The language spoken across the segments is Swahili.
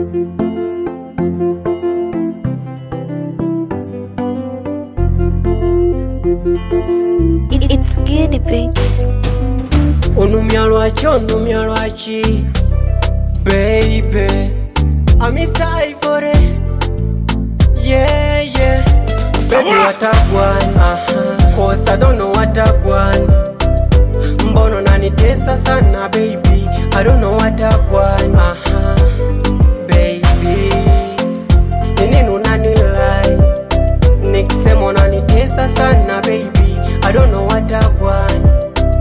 It's good beats. Onumya lwaki baby, I'm Mr. Ivory. Yeah baby, what I want, cause I don't know what I want. Mbono nanitesa sana baby, I don't know what I want. Baby, nini unanilai, nikisema nanitesa sana baby, I don't know what I want.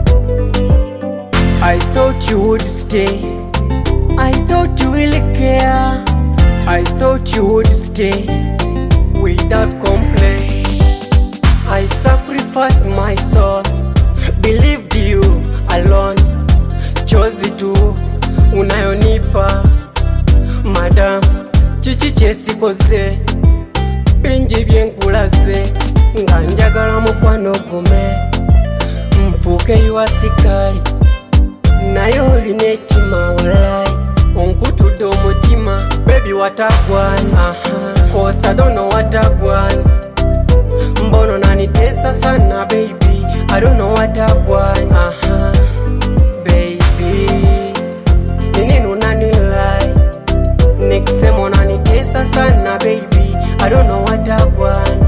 I thought you would stay, I thought you really care, I thought you would stay without complaint. I sacrificed my soul, believed you alone, chose tu unayonipa madam. Chichi chesikoze bingi byenkulaze nga njagala mukwano gume mpuke yuwasikali naye olina etima walai onkutudde omutima. Baby what I want, cause I don't know what I want. Mbono nanitesa sana baby, I don't know what I want. Baby, nini unanilai, nikisema nanitesa sana baby, I don't know what I want.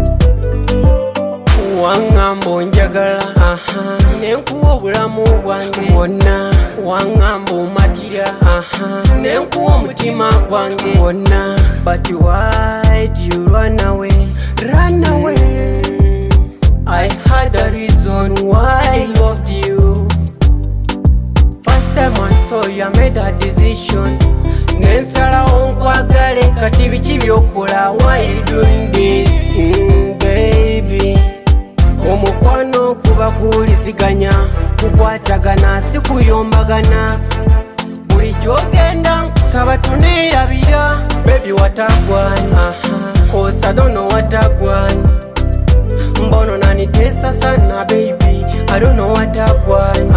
Wangamba onjagala, nenkuwa obulamu bwange bwonna. Wangamba omatira, nenkuwa omutima gwange gwonna. But why do you run away? Run away. I had a reason why I loved you. First time I saw you, I made a decision. Nensalawo nkwagale, kati biki byokola, why you doing this? Baby, omukwano kuba kuwuliziganya, kukwatagana si kuyombagana. Buli gyogenda nkusaba tuneerabira. Baby what I want, cause I don't know what I want. Mbono nanitesa sana baby, I don't know what I want.